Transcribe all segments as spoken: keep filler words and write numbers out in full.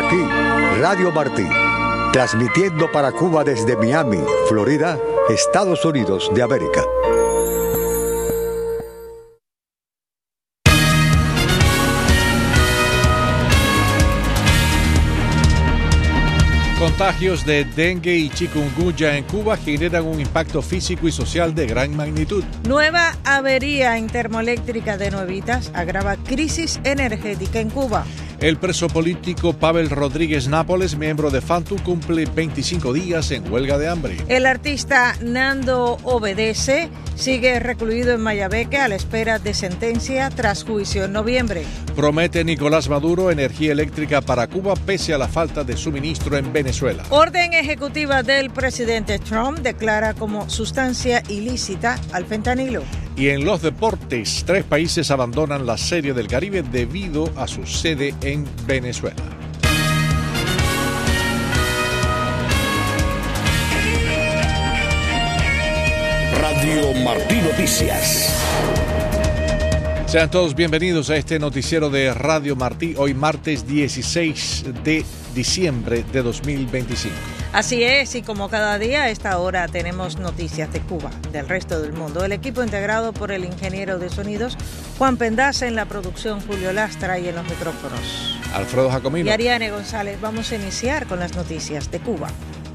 aquí, Radio Martí, transmitiendo para Cuba desde Miami, Florida, Estados Unidos de América. Contagios de dengue y chikungunya en Cuba generan un impacto físico y social de gran magnitud. Nueva avería en termoeléctrica de Nuevitas agrava crisis energética en Cuba. El preso político Pavel Rodríguez Nápoles, miembro de FANTU, cumple veinticinco días en huelga de hambre. El artista Nando Obedece sigue recluido en Mayabeque a la espera de sentencia tras juicio en noviembre. Promete Nicolás Maduro energía eléctrica para Cuba pese a la falta de suministro en Venezuela. Orden ejecutiva del presidente Trump declara como sustancia ilícita al fentanilo. Y en los deportes, tres países abandonan la Serie del Caribe debido a su sede en Venezuela. Radio Martí Noticias. Sean todos bienvenidos a este noticiero de Radio Martí, hoy martes dieciséis de diciembre de dos mil veinticinco. Así es, y como cada día a esta hora tenemos noticias de Cuba, del resto del mundo. El equipo integrado por el ingeniero de sonidos Juan Pendaza, en la producción Julio Lastra y en los micrófonos Alfredo Jacomino y Ariane González. Vamos a iniciar con las noticias de Cuba.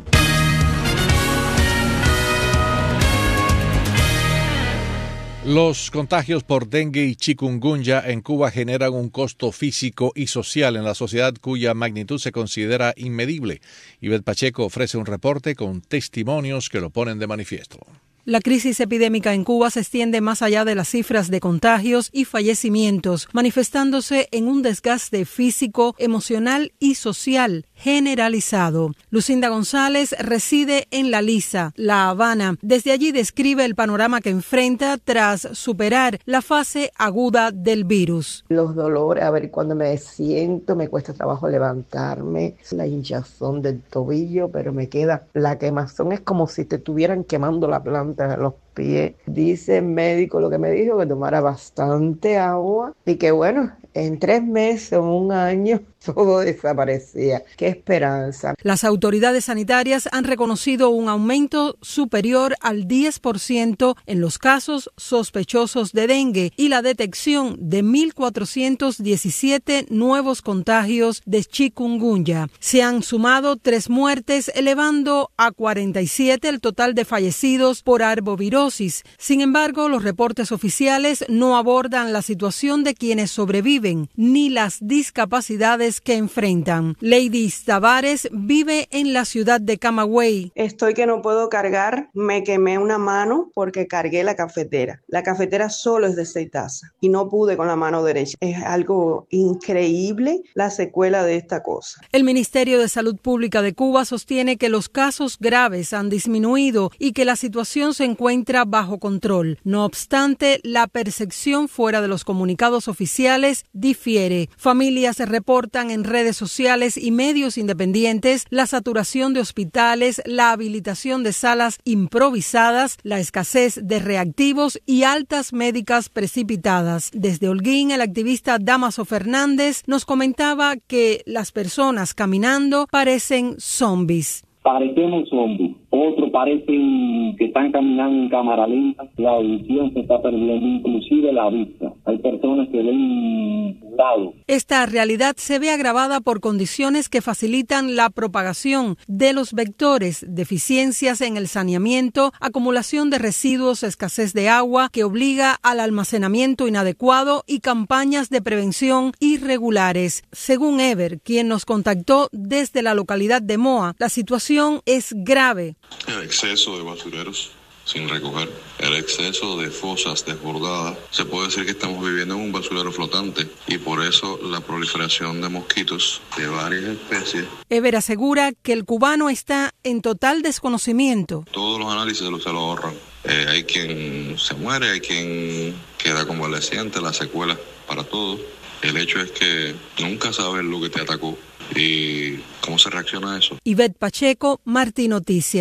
Los contagios por dengue y chikungunya en Cuba generan un costo físico y social en la sociedad cuya magnitud se considera inmedible. Ivette Pacheco ofrece un reporte con testimonios que lo ponen de manifiesto. La crisis epidémica en Cuba se extiende más allá de las cifras de contagios y fallecimientos, manifestándose en un desgaste físico, emocional y social generalizado. Lucinda González reside en La Lisa, La Habana. Desde allí describe el panorama que enfrenta tras superar la fase aguda del virus. Los dolores, a ver, cuando me siento me cuesta trabajo levantarme, la hinchazón del tobillo, pero me queda la quemazón, es como si te estuvieran quemando la planta de los pies. Dice el médico lo que me dijo, que tomara bastante agua y que bueno, en tres meses o un año todo desaparecía. ¡Qué esperanza! Las autoridades sanitarias han reconocido un aumento superior al diez por ciento en los casos sospechosos de dengue y la detección de mil cuatrocientos diecisiete nuevos contagios de chikungunya. Se han sumado tres muertes, elevando a cuarenta y siete el total de fallecidos por arbovirosis. Sin embargo, los reportes oficiales no abordan la situación de quienes sobreviven ni las discapacidades que enfrentan. Lady Tavares vive en la ciudad de Camagüey. Estoy que no puedo cargar, me quemé una mano porque cargué la cafetera. La cafetera solo es de seis tazas y no pude con la mano derecha. Es algo increíble la secuela de esta cosa. El Ministerio de Salud Pública de Cuba sostiene que los casos graves han disminuido y que la situación se encuentra bajo control. No obstante, la percepción fuera de los comunicados oficiales difiere. Familias reportan en redes sociales y medios independientes la saturación de hospitales, la habilitación de salas improvisadas, la escasez de reactivos y altas médicas precipitadas. Desde Holguín, el activista Damaso Fernández nos comentaba que las personas caminando parecen zombies. Parecemos zombies. Otros parecen que están caminando en cámara lenta. La audición se está perdiendo, inclusive la vista. Hay personas que ven lado. Esta realidad se ve agravada por condiciones que facilitan la propagación de los vectores, deficiencias en el saneamiento, acumulación de residuos, escasez de agua que obliga al almacenamiento inadecuado y campañas de prevención irregulares. Según Ever, quien nos contactó desde la localidad de Moa, la situación es grave. El exceso de basureros sin recoger, el exceso de fosas desbordadas. Se puede decir que estamos viviendo en un basurero flotante y por eso la proliferación de mosquitos de varias especies. Ever asegura que el cubano está en total desconocimiento. Todos los análisis se lo ahorran. Eh, hay quien se muere, hay quien queda convaleciente, la secuela para todos. El hecho es que nunca sabes lo que te atacó y cómo se reacciona a eso. Ivette Pacheco, Martí Noticias.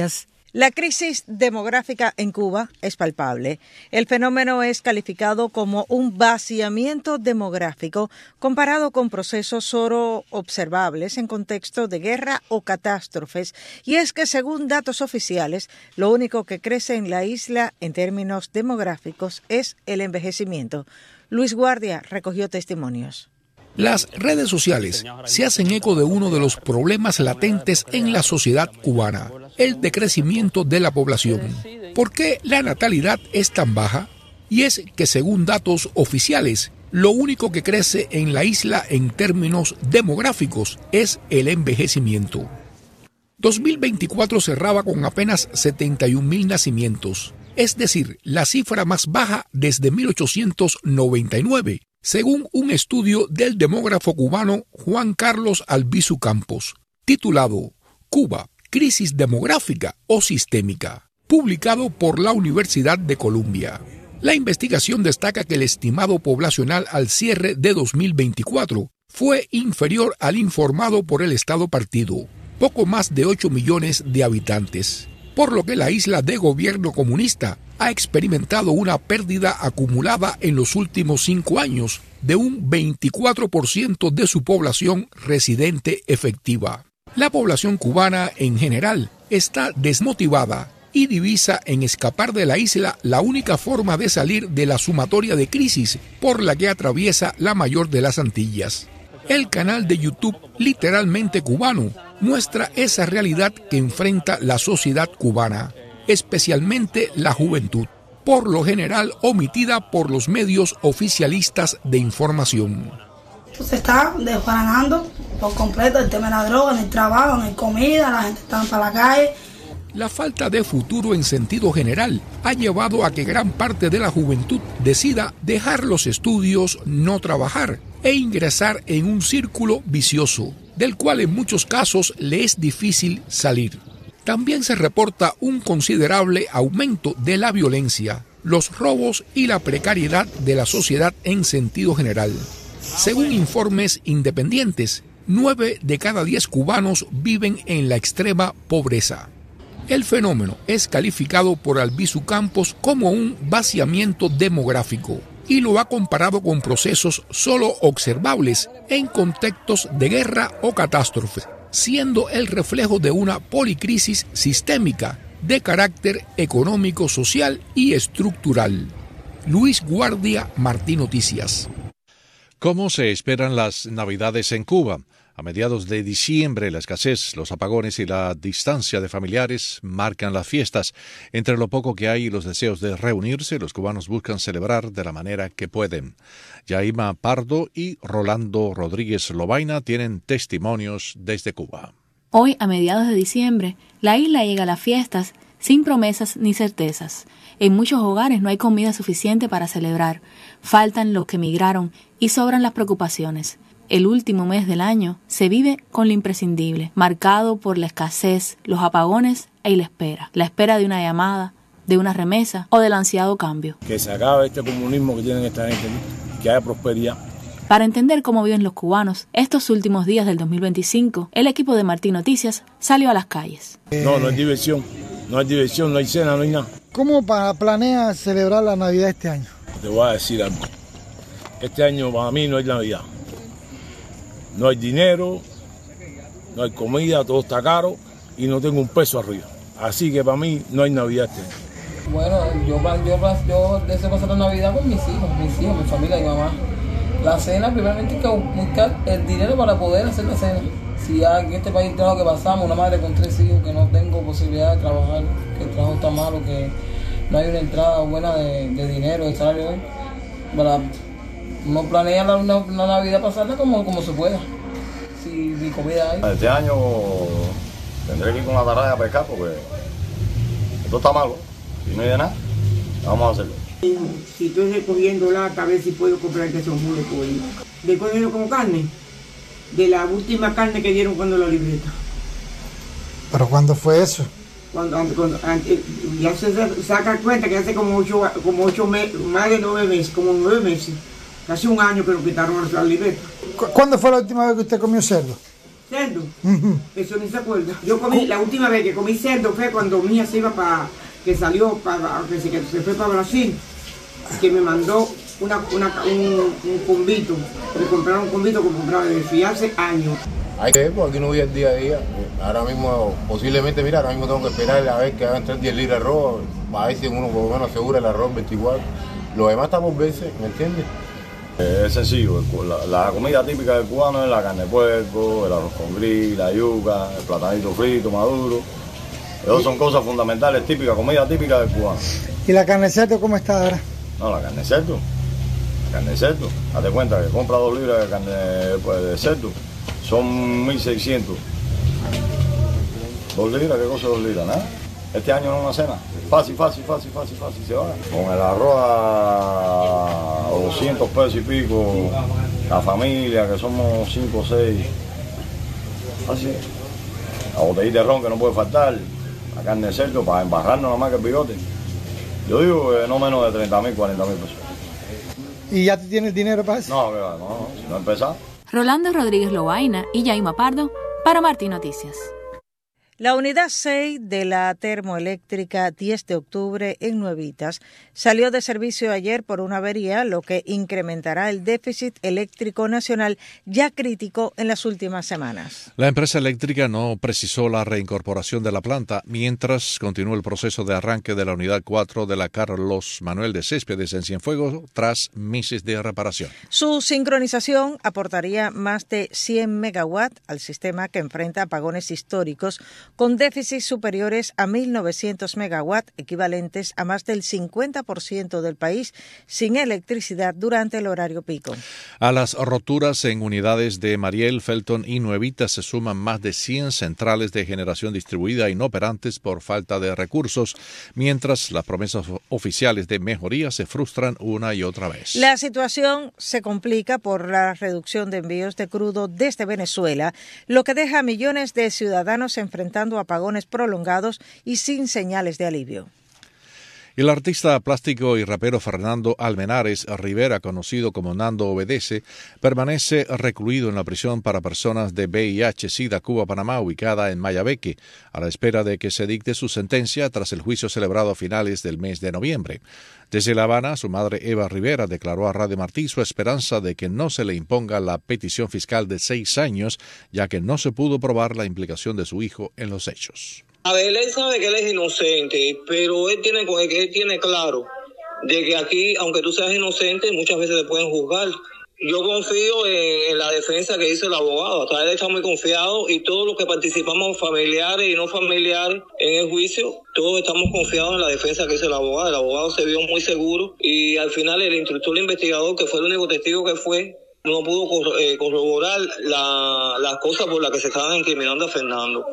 La crisis demográfica en Cuba es palpable. El fenómeno es calificado como un vaciamiento demográfico comparado con procesos solo observables en contexto de guerra o catástrofes. Y es que, según datos oficiales, lo único que crece en la isla en términos demográficos es el envejecimiento. Luis Guardia recogió testimonios. Las redes sociales se hacen eco de uno de los problemas latentes en la sociedad cubana, el decrecimiento de la población. ¿Por qué la natalidad es tan baja? Y es que, según datos oficiales, lo único que crece en la isla en términos demográficos es el envejecimiento. dos mil veinticuatro cerraba con apenas setenta y un mil nacimientos, es decir, la cifra más baja desde mil ochocientos noventa y nueve. Según un estudio del demógrafo cubano Juan Carlos Albizu Campos, titulado Cuba, crisis demográfica o sistémica, publicado por la Universidad de Columbia. La investigación destaca que el estimado poblacional al cierre de dos mil veinticuatro fue inferior al informado por el Estado partido, poco más de ocho millones de habitantes, por lo que la isla de gobierno comunista ha experimentado una pérdida acumulada en los últimos cinco años de un veinticuatro por ciento de su población residente efectiva. La población cubana en general está desmotivada y divisa en escapar de la isla la única forma de salir de la sumatoria de crisis por la que atraviesa la mayor de las Antillas. El canal de YouTube Literalmente Cubano muestra esa realidad que enfrenta la sociedad cubana, especialmente la juventud, por lo general omitida por los medios oficialistas de información. Se está desbaranando por completo el tema de la droga, en el trabajo, en la comida, la gente está para la calle. La falta de futuro en sentido general ha llevado a que gran parte de la juventud decida dejar los estudios, no trabajar e ingresar en un círculo vicioso, del cual en muchos casos le es difícil salir. También se reporta un considerable aumento de la violencia, los robos y la precariedad de la sociedad en sentido general. Según informes independientes, nueve de cada diez cubanos viven en la extrema pobreza. El fenómeno es calificado por Albizu Campos como un vaciamiento demográfico y lo ha comparado con procesos solo observables en contextos de guerra o catástrofe, siendo el reflejo de una policrisis sistémica de carácter económico, social y estructural. Luis Guardia, Martín Noticias. ¿Cómo se esperan las Navidades en Cuba? A mediados de diciembre, la escasez, los apagones y la distancia de familiares marcan las fiestas. Entre lo poco que hay y los deseos de reunirse, los cubanos buscan celebrar de la manera que pueden. Yaima Pardo y Rolando Rodríguez Lobaina tienen testimonios desde Cuba. Hoy, a mediados de diciembre, la isla llega a las fiestas sin promesas ni certezas. En muchos hogares no hay comida suficiente para celebrar, faltan los que emigraron y sobran las preocupaciones. El último mes del año se vive con lo imprescindible, marcado por la escasez, los apagones y la espera. La espera de una llamada, de una remesa o del ansiado cambio. Que se acabe este comunismo que tienen esta gente, que haya prosperidad. Para entender cómo viven los cubanos estos últimos días del dos mil veinticinco, el equipo de Martín Noticias salió a las calles. No, no hay diversión, no hay diversión, no hay cena, no hay nada. ¿Cómo planea celebrar la Navidad este año? Te voy a decir algo. Este año para mí no hay Navidad. No hay dinero, no hay comida, todo está caro y no tengo un peso arriba. Así que para mí no hay Navidad este año. Bueno, yo, yo, yo deseo pasar la Navidad con mis hijos, mis hijos, mi familia y mi mamá. La cena, primeramente hay que buscar el dinero para poder hacer la cena. Si ya en este país tengo que pasamos, una madre con tres hijos, que no tengo posibilidad de trabajar, que el trabajo está malo, que no hay una entrada buena de, de dinero, de salario, para no planea la, una, una Navidad pasarla como, como se pueda, si mi comida hay. Este año tendré que ir con la tarada a pescar porque esto está malo, si no hay de nada, vamos a hacerlo. Si estoy recogiendo lata, a ver si puedo comprar que son muy de pollo. ¿De cuándo como carne? De la última carne que dieron cuando la libreta. ¿Pero cuándo fue eso? Cuando, cuando ya se saca cuenta que hace como ocho, como ocho meses, más de nueve meses, como nueve meses. Hace un año que nos quitaron la libreta. ¿Cuándo fue la última vez que usted comió cerdo? cerdo. Eso ni se acuerda. Yo comí, la última vez que comí cerdo fue cuando mi hija se iba para, que salió para, que se, que se fue para Brasil, que me mandó una, una, un, un convito. Me compraron un convito que compraba desde hace años. Hay que ver, porque aquí no voy el día a día. Ahora mismo, posiblemente, mira, ahora mismo tengo que esperar a ver que hagan tres diez libras de arroz, a ver si uno por lo menos asegura el arroz veinticuatro. Lo demás está por verse, ¿me entiendes? Es sencillo, la, la comida típica del cubano es la carne de puerco, el arroz con gris, la yuca, el platanito frito, maduro. Esas son cosas fundamentales, típicas, comida típica del cubano. ¿Y la carne de cerdo cómo está ahora? No, la carne de cerdo, la carne de cerdo. Date cuenta que compra dos libras de carne pues, de cerdo, son mil seiscientos. Dos libras, ¿qué cosa dos libras? Nada. Este año no es una cena. Fácil, fácil, fácil, fácil, fácil, se va. Con el arroz a doscientos pesos y pico, la familia, que somos cinco o seis. Así. La botellita de ron que no puede faltar, la carne de cerdo para embarrarnos nada más que el bigote. Yo digo que no menos de treinta mil, cuarenta mil pesos. ¿Y ya tienes dinero para eso? No, no, no, si no empezar. Rolando Rodríguez Lobaina y Yaima Pardo para Martín Noticias. La unidad seis de la termoeléctrica diez de octubre en Nuevitas salió de servicio ayer por una avería, lo que incrementará el déficit eléctrico nacional ya crítico en las últimas semanas. La empresa eléctrica no precisó la reincorporación de la planta mientras continúa el proceso de arranque de la unidad cuatro de la Carlos Manuel de Céspedes en Cienfuegos tras meses de reparación. Su sincronización aportaría más de cien megawatts al sistema que enfrenta apagones históricos con déficits superiores a mil novecientos megawatts, equivalentes a más del cincuenta por ciento del país sin electricidad durante el horario pico. A las roturas en unidades de Mariel, Felton y Nuevitas se suman más de cien centrales de generación distribuida inoperantes por falta de recursos, mientras las promesas oficiales de mejoría se frustran una y otra vez. La situación se complica por la reducción de envíos de crudo desde Venezuela, lo que deja a millones de ciudadanos enfrentando apagones prolongados y sin señales de alivio. El artista plástico y rapero Fernando Almenares Rivera, conocido como Nando Obedece, permanece recluido en la prisión para personas de V I H SIDA Cuba-Panamá, ubicada en Mayabeque, a la espera de que se dicte su sentencia tras el juicio celebrado a finales del mes de noviembre. Desde La Habana, su madre Eva Rivera declaró a Radio Martí su esperanza de que no se le imponga la petición fiscal de seis años, ya que no se pudo probar la implicación de su hijo en los hechos. A ver, él sabe que él es inocente, pero él tiene, él tiene claro de que aquí, aunque tú seas inocente, muchas veces te pueden juzgar. Yo confío en, en la defensa que dice el abogado. Hasta él está muy confiado y todos los que participamos, familiares y no familiares, en el juicio, todos estamos confiados en la defensa que dice el abogado. El abogado se vio muy seguro y al final el instructor investigador, que fue el único testigo que fue, no pudo corroborar la, las cosas por las que se estaban incriminando a Fernando.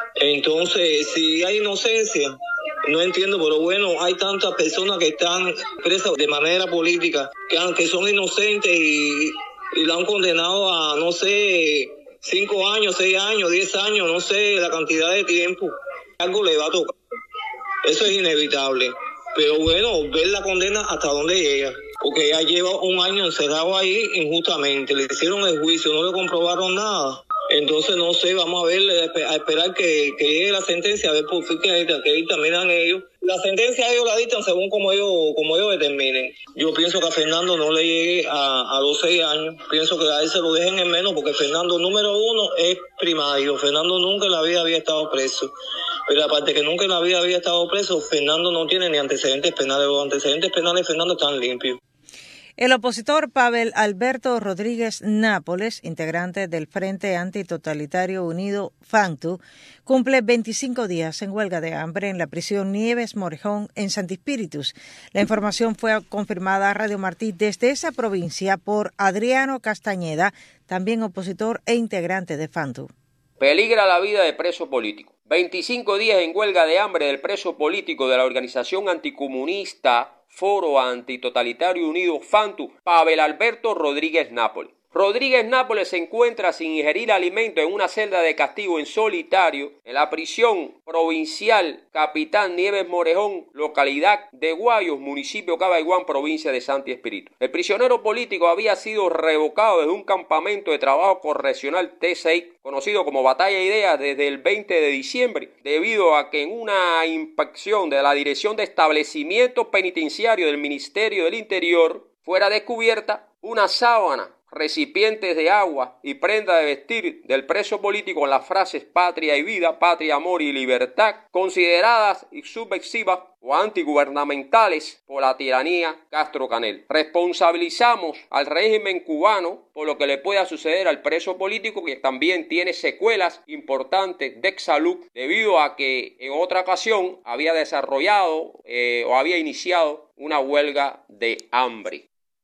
Entonces, si hay inocencia, no entiendo, pero bueno, hay tantas personas que están presas de manera política, que, que son inocentes y, y la han condenado a, no sé, cinco años, seis años, diez años, no sé, la cantidad de tiempo. Algo le va a tocar. Eso es inevitable. Pero bueno, ver la condena hasta dónde llega. Porque ya lleva un año encerrado ahí injustamente. Le hicieron el juicio, no le comprobaron nada. Entonces, no sé, vamos a ver, a esperar que, que llegue la sentencia, a ver por fin que, que dictaminan ellos. La sentencia ellos la dictan según como ellos, como ellos determinen. Yo pienso que a Fernando no le llegue a, a los seis años. Pienso que a él se lo dejen en menos porque Fernando, número uno, es primario. Fernando nunca en la vida había estado preso. Pero aparte que nunca en la vida había estado preso, Fernando no tiene ni antecedentes penales. Los antecedentes penales de Fernando están limpios. El opositor Pavel Alberto Rodríguez Nápoles, integrante del Frente Antitotalitario Unido FANTU, cumple veinticinco días en huelga de hambre en la prisión Nieves Morejón en Santi Espíritus. La información fue confirmada a Radio Martí desde esa provincia por Adriano Castañeda, también opositor e integrante de FANTU. Peligra la vida de preso político. veinticinco días en huelga de hambre del preso político de la organización anticomunista Foro Antitotalitario Unido FANTU, Pavel Alberto Rodríguez Nápoles. Rodríguez Nápoles se encuentra sin ingerir alimento en una celda de castigo en solitario en la prisión provincial Capitán Nieves Morejón, localidad de Guayos, municipio Cabaiguán, provincia de Santi Espíritu. El prisionero político había sido revocado desde un campamento de trabajo correccional T seis, conocido como Batalla Ideas, desde el veinte de diciembre, debido a que en una inspección de la Dirección de Establecimiento Penitenciario del Ministerio del Interior fuera descubierta una sábana, recipientes de agua y prenda de vestir del preso político con las frases patria y vida, patria, amor y libertad, consideradas subversivas o antigubernamentales por la tiranía Castro Canel. Responsabilizamos al régimen cubano por lo que le pueda suceder al preso político, que también tiene secuelas importantes de salud debido a que en otra ocasión había desarrollado eh, o había iniciado una huelga de hambre.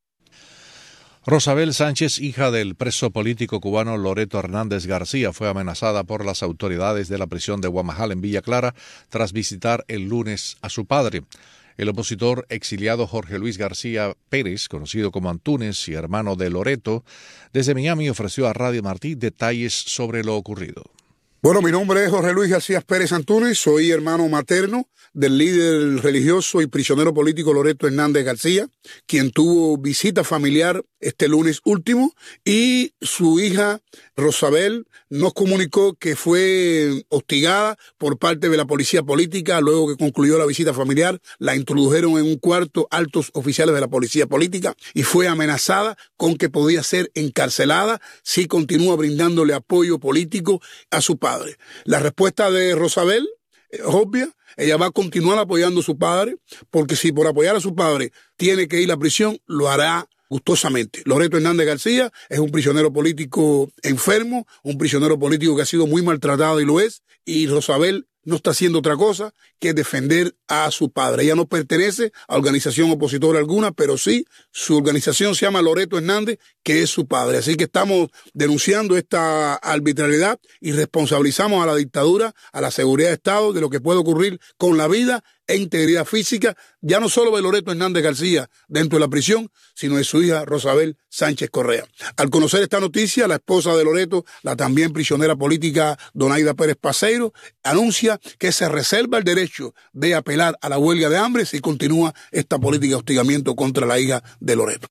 Rosabel Sánchez, hija del preso político cubano Loreto Hernández García, fue amenazada por las autoridades de la prisión de Guamajal en Villa Clara tras visitar el lunes a su padre. El opositor exiliado Jorge Luis García Pérez, conocido como Antúnez y hermano de Loreto, desde Miami ofreció a Radio Martí detalles sobre lo ocurrido. Bueno, mi nombre es Jorge Luis García Pérez Antúnez, soy hermano materno del líder religioso y prisionero político Loreto Hernández García, quien tuvo visita familiar este lunes último, y su hija Rosabel nos comunicó que fue hostigada por parte de la policía política. Luego que concluyó la visita familiar, la introdujeron en un cuarto altos oficiales de la policía política y fue amenazada con que podía ser encarcelada si continúa brindándole apoyo político a su padre. La respuesta de Rosabel es obvia. Ella va a continuar apoyando a su padre, porque si por apoyar a su padre tiene que ir a prisión, lo hará gustosamente. Loreto Hernández García es un prisionero político enfermo, un prisionero político que ha sido muy maltratado y lo es, y Rosabel no está haciendo otra cosa que defender a su padre. Ella no pertenece a organización opositora alguna, pero sí su organización se llama Loreto Hernández, que es su padre. Así que estamos denunciando esta arbitrariedad y responsabilizamos a la dictadura, a la seguridad de Estado, de lo que puede ocurrir con la vida e integridad física, ya no solo de Loreto Hernández García dentro de la prisión, sino de su hija Rosabel Sánchez Correa. Al conocer esta noticia, la esposa de Loreto, la también prisionera política Donaida Pérez Paseiro, anuncia que se reserva el derecho de apelar a la huelga de hambre si continúa esta política de hostigamiento contra la hija de Loreto.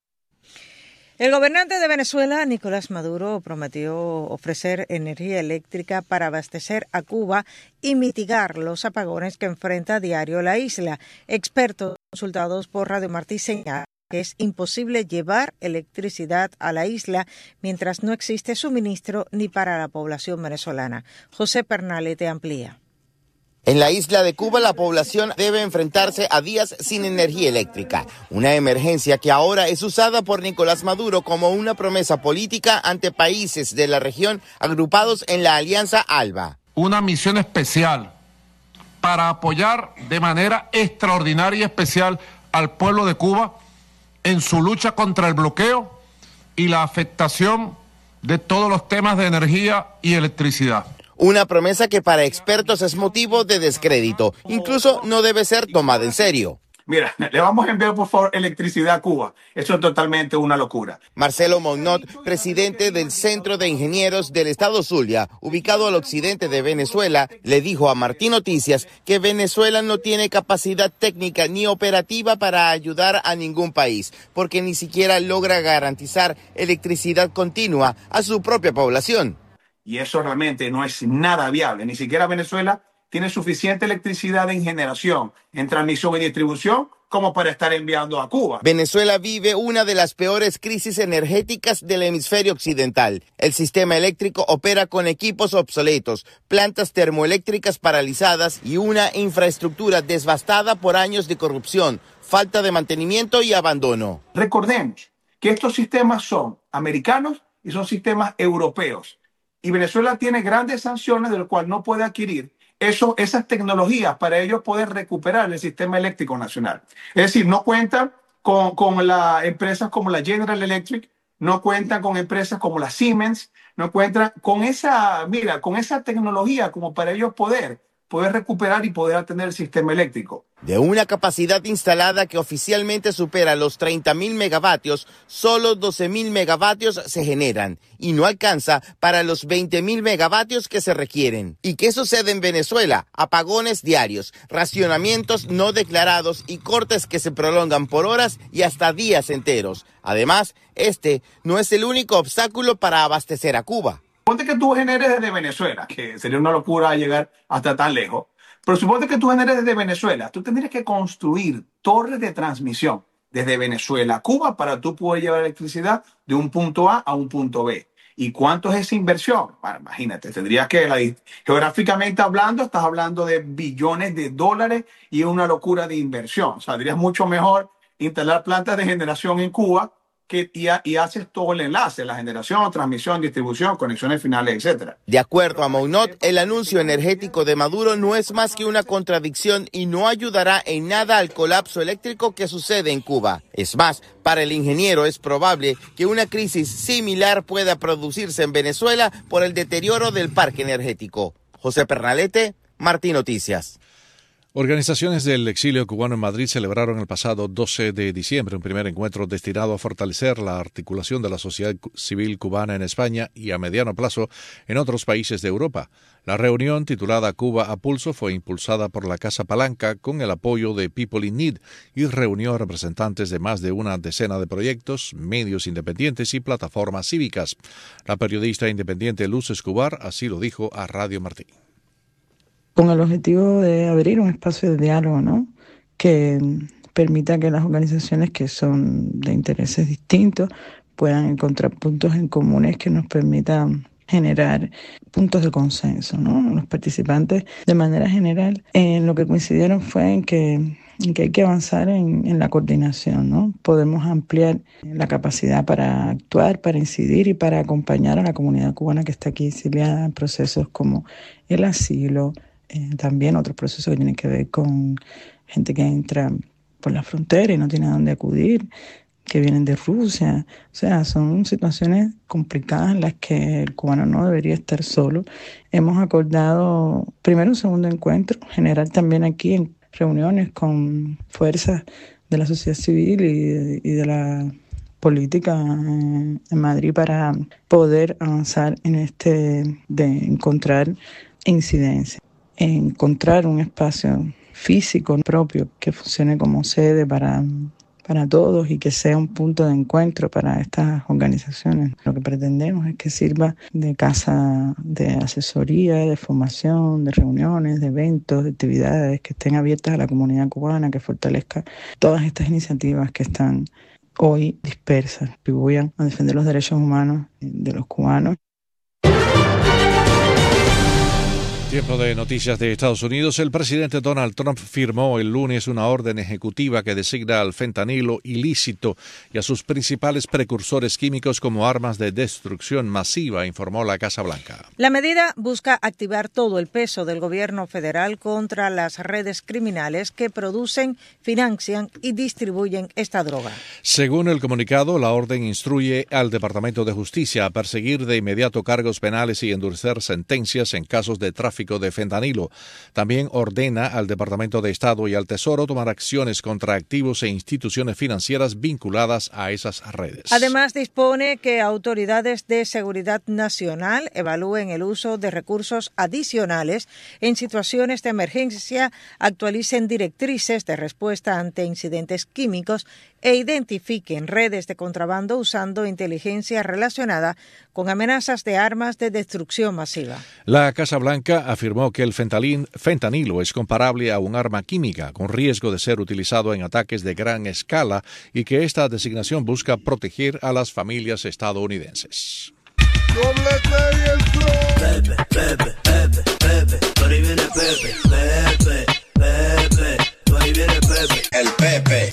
El gobernante de Venezuela, Nicolás Maduro, prometió ofrecer energía eléctrica para abastecer a Cuba y mitigar los apagones que enfrenta a diario la isla. Expertos consultados por Radio Martí señalan que es imposible llevar electricidad a la isla mientras no existe suministro ni para la población venezolana. José Pernalete amplía. En la isla de Cuba, la población debe enfrentarse a días sin energía eléctrica, una emergencia que ahora es usada por Nicolás Maduro como una promesa política ante países de la región agrupados en la Alianza ALBA. Una misión especial para apoyar de manera extraordinaria y especial al pueblo de Cuba en su lucha contra el bloqueo y la afectación de todos los temas de energía y electricidad. Una promesa que para expertos es motivo de descrédito, incluso no debe ser tomada en serio. Mira, le vamos a enviar por favor electricidad a Cuba. Eso es totalmente una locura. Marcelo Monod, presidente del Centro de Ingenieros del Estado Zulia, ubicado al occidente de Venezuela, le dijo a Martí Noticias que Venezuela no tiene capacidad técnica ni operativa para ayudar a ningún país, porque ni siquiera logra garantizar electricidad continua a su propia población. Y eso realmente no es nada viable. Ni siquiera Venezuela tiene suficiente electricidad en generación, en transmisión y distribución, como para estar enviando a Cuba. Venezuela vive una de las peores crisis energéticas del hemisferio occidental. El sistema eléctrico opera con equipos obsoletos, plantas termoeléctricas paralizadas y una infraestructura devastada por años de corrupción, falta de mantenimiento y abandono. Recordemos que estos sistemas son americanos y son sistemas europeos. Y Venezuela tiene grandes sanciones de lo cual no puede adquirir eso, esas tecnologías para ellos poder recuperar el sistema eléctrico nacional. Es decir, no cuentan con, con las empresas como la General Electric, no cuentan con empresas como la Siemens, no cuentan con esa, mira, con esa tecnología como para ellos poder poder recuperar y poder atender el sistema eléctrico. De una capacidad instalada que oficialmente supera los treinta mil megavatios, solo doce mil megavatios se generan y no alcanza para los veinte mil megavatios que se requieren. ¿Y qué sucede en Venezuela? Apagones diarios, racionamientos no declarados y cortes que se prolongan por horas y hasta días enteros. Además, este no es el único obstáculo para abastecer a Cuba. Suponte que tú generes desde Venezuela, que sería una locura llegar hasta tan lejos, pero suponte que tú generes desde Venezuela. Tú tendrías que construir torres de transmisión desde Venezuela a Cuba para tú poder llevar electricidad de un punto A a un punto B. ¿Y cuánto es esa inversión? Bueno, imagínate, tendrías que, la, geográficamente hablando, estás hablando de billones de dólares y es una locura de inversión. Saldría mucho mejor instalar plantas de generación en Cuba que, y, y haces todo el enlace, la generación, transmisión, distribución, conexiones finales, etcétera. De acuerdo a Mounot, el anuncio energético de Maduro no es más que una contradicción y no ayudará en nada al colapso eléctrico que sucede en Cuba. Es más, para el ingeniero es probable que una crisis similar pueda producirse en Venezuela por el deterioro del parque energético. José Pernalete, Martín Noticias. Organizaciones del exilio cubano en Madrid celebraron el pasado doce de diciembre un primer encuentro destinado a fortalecer la articulación de la sociedad civil cubana en España y a mediano plazo en otros países de Europa. La reunión, titulada Cuba a Pulso, fue impulsada por la Casa Palanca con el apoyo de People in Need y reunió a representantes de más de una decena de proyectos, medios independientes y plataformas cívicas. La periodista independiente Luz Escobar así lo dijo a Radio Martí. Con el objetivo de abrir un espacio de diálogo, ¿no?, que permita que las organizaciones que son de intereses distintos puedan encontrar puntos en comunes que nos permitan generar puntos de consenso, ¿no? Los participantes, de manera general, en lo que coincidieron fue en que, en que hay que avanzar en, en la coordinación, ¿no? Podemos ampliar la capacidad para actuar, para incidir y para acompañar a la comunidad cubana que está aquí exiliada en procesos como el asilo, eh, también otros procesos que tienen que ver con gente que entra por la frontera y no tiene a dónde acudir, que vienen de Rusia. O sea, son situaciones complicadas en las que el cubano no debería estar solo. Hemos acordado primero un segundo encuentro, generar también aquí en reuniones con fuerzas de la sociedad civil y de, y de la política en, en Madrid para poder avanzar en este de encontrar incidencia, encontrar un espacio físico propio que funcione como sede para, para todos y que sea un punto de encuentro para estas organizaciones. Lo que pretendemos es que sirva de casa de asesoría, de formación, de reuniones, de eventos, de actividades que estén abiertas a la comunidad cubana, que fortalezca todas estas iniciativas que están hoy dispersas, contribuyan a defender los derechos humanos de los cubanos. Tiempo de noticias de Estados Unidos. El presidente Donald Trump firmó el lunes una orden ejecutiva que designa al fentanilo ilícito y a sus principales precursores químicos como armas de destrucción masiva, informó la Casa Blanca. La medida busca activar todo el peso del gobierno federal contra las redes criminales que producen, financian y distribuyen esta droga. Según el comunicado, la orden instruye al Departamento de Justicia a perseguir de inmediato cargos penales y endurecer sentencias en casos de tráfico de fentanilo. También ordena al Departamento de Estado y al Tesoro tomar acciones contra activos e instituciones financieras vinculadas a esas redes. Además, dispone que autoridades de seguridad nacional evalúen el uso de recursos adicionales en situaciones de emergencia, actualicen directrices de respuesta ante incidentes químicos e identifiquen redes de contrabando usando inteligencia relacionada con amenazas de armas de destrucción masiva. La Casa Blanca afirmó que el fentalín, fentanilo es comparable a un arma química con riesgo de ser utilizado en ataques de gran escala y que esta designación busca proteger a las familias estadounidenses. Pepe, Pepe, Pepe, Pepe, por ahí viene Pepe, Pepe, Pepe, por ahí viene Pepe, el Pepe.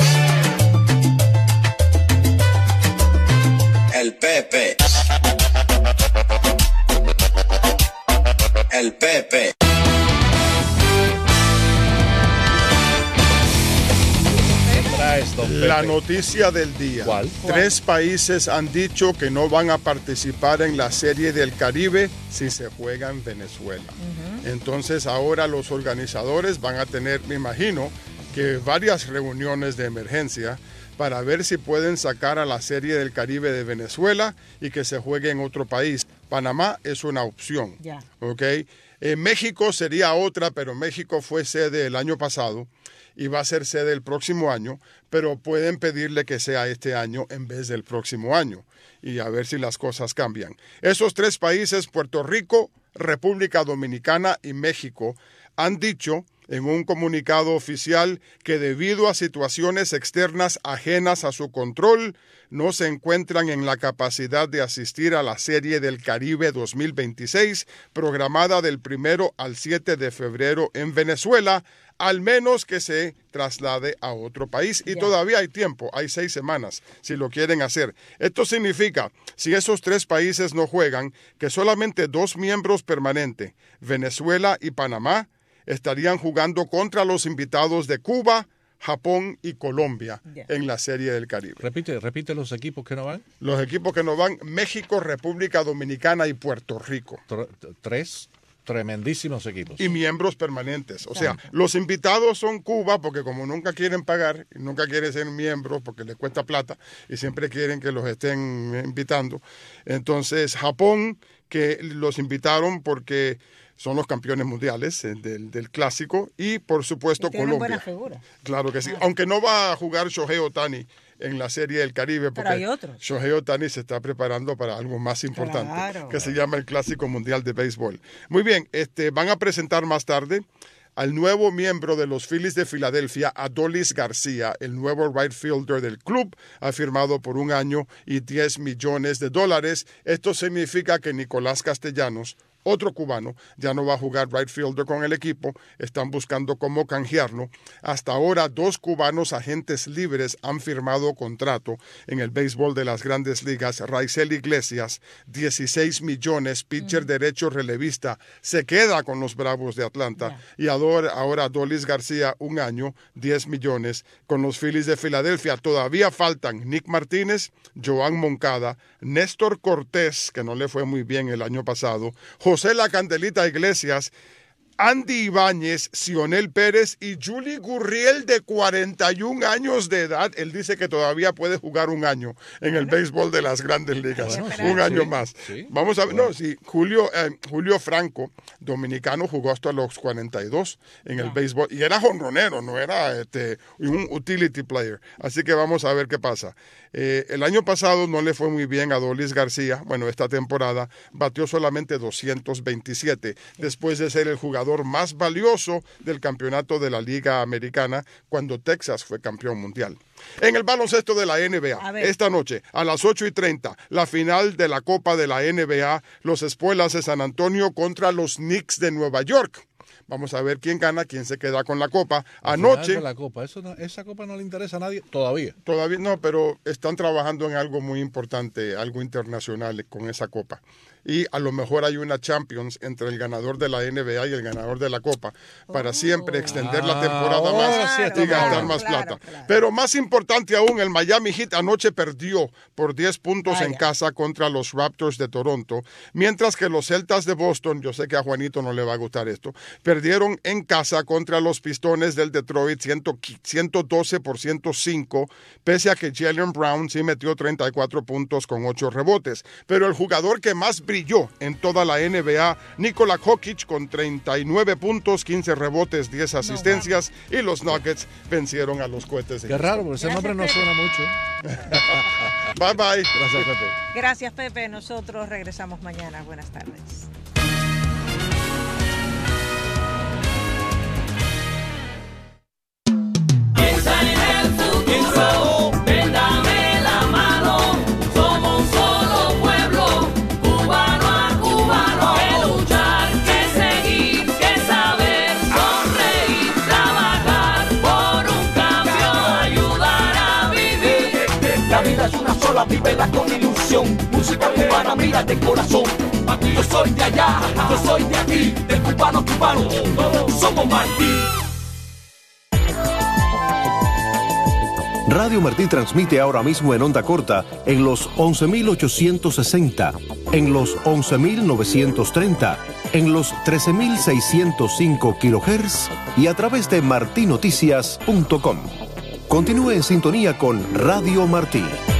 El Pepe. El Pepe. noticia es, don Pepe? La noticia del día. ¿Cuál? Tres países han dicho que no van a participar en la Serie del Caribe si se juega en Venezuela. Uh-huh. Entonces ahora los organizadores van a tener, me imagino, que varias reuniones de emergencia para ver si pueden sacar a la Serie del Caribe de Venezuela y que se juegue en otro país. Panamá es una opción. Ya. ¿Ok? En México sería otra, pero México fue sede el año pasado y va a ser sede el próximo año, pero pueden pedirle que sea este año en vez del próximo año y a ver si las cosas cambian. Esos tres países, Puerto Rico, República Dominicana y México, han dicho en un comunicado oficial que debido a situaciones externas ajenas a su control, no se encuentran en la capacidad de asistir a la Serie del Caribe dos mil veintiséis, programada del primero al siete de febrero en Venezuela, al menos que se traslade a otro país. Y yeah. todavía hay tiempo, hay seis semanas, si lo quieren hacer. Esto significa, si esos tres países no juegan, que solamente dos miembros permanentes, Venezuela y Panamá, estarían jugando contra los invitados de Cuba, Japón y Colombia yeah. en la Serie del Caribe. Repite, repite los equipos que no van. Los equipos que no van, México, República Dominicana y Puerto Rico. Tr- tres tremendísimos equipos. Y miembros permanentes. O sea, los invitados son Cuba, porque como nunca quieren pagar, nunca quieren ser miembros porque les cuesta plata y siempre quieren que los estén invitando. Entonces, Japón, que los invitaron porque son los campeones mundiales eh, del, del clásico, y por supuesto y Colombia. Buena figura. Claro que sí, ah. aunque no va a jugar Shohei Ohtani en la Serie del Caribe, porque Shohei Ohtani se está preparando para algo más importante, claro. que se llama el Clásico Mundial de Béisbol. Muy bien, este, van a presentar más tarde al nuevo miembro de los Phillies de Filadelfia, Adolis García, el nuevo right fielder del club, ha firmado por un año y diez millones de dólares. Esto significa que Nicolás Castellanos, otro cubano, ya no va a jugar right fielder con el equipo, están buscando cómo canjearlo. Hasta ahora, dos cubanos agentes libres han firmado contrato en el béisbol de las Grandes Ligas. Raisel Iglesias, dieciséis millones, pitcher mm. derecho relevista, se queda con los Bravos de Atlanta. Yeah. Y ahora, ahora Adolis García, un año, diez millones, con los Phillies de Filadelfia. Todavía faltan Nick Martínez, Joan Moncada, Néstor Cortés, que no le fue muy bien el año pasado, José La Candelita Iglesias, Andy Ibáñez, Sionel Pérez y Juli Gurriel, de cuarenta y un años de edad. Él dice que todavía puede jugar un año en el béisbol de las Grandes Ligas. Bueno, un año sí, más. Sí. Vamos a ver. Bueno. No, sí, Julio, eh, Julio Franco, dominicano, jugó hasta los cuarenta y dos en no. el béisbol. Y era jonronero, no era este, un utility player. Así que vamos a ver qué pasa. Eh, el año pasado no le fue muy bien a Adolis García. Bueno, esta temporada batió solamente doscientos veintisiete, después de ser el jugador más valioso del campeonato de la Liga Americana cuando Texas fue campeón mundial. En el baloncesto de la N B A, a esta noche a las ocho y treinta, la final de la Copa de la N B A, los Espuelas de San Antonio contra los Knicks de Nueva York. Vamos a ver quién gana, quién se queda con la copa. Anoche... De la copa. Eso no, esa copa no le interesa a nadie todavía. Todavía no, pero están trabajando en algo muy importante, algo internacional con esa copa. Y a lo mejor hay una Champions entre el ganador de la N B A y el ganador de la Copa para oh. siempre extender la temporada ah, más claro, y gastar claro, más claro, plata. Claro. Pero más importante aún, el Miami Heat anoche perdió por diez puntos Vaya. en casa contra los Raptors de Toronto, mientras que los Celtas de Boston, yo sé que a Juanito no le va a gustar esto, perdieron en casa contra los Pistones del Detroit ciento doce por ciento cinco, pese a que Jaylen Brown sí metió treinta y cuatro puntos con ocho rebotes. Pero el jugador que más brilló en toda la N B A, Nikola Jokic, con treinta y nueve puntos, quince rebotes, diez asistencias, no, y los Nuggets vencieron a los Cohetes de Qué raro, porque ese Gracias, nombre no Pepe. suena mucho. Bye, bye. Gracias, Pepe. Gracias, Pepe. Nosotros regresamos mañana. Buenas tardes. Piensa en el futuro, ven, dame la mano. Somos un solo pueblo, cubano a cubano. Que luchar, que seguir, que saber, sonreír, trabajar por un cambio, ayudar a vivir. La vida es una sola, vívela con ilusión. Música cubana, mira de corazón. Yo soy de allá, yo soy de aquí, del cubano cubano, todos somos Martí. Radio Martí transmite ahora mismo en onda corta en los once mil ochocientos sesenta, en los once mil novecientos treinta, en los trece mil seiscientos cinco kilohertz y a través de martinoticias punto com. Continúe en sintonía con Radio Martí.